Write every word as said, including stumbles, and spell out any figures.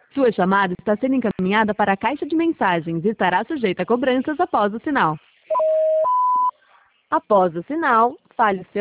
Sua chamada está sendo encaminhada para a caixa de mensagens e estará sujeita a cobranças após o sinal. Após o sinal, fale seu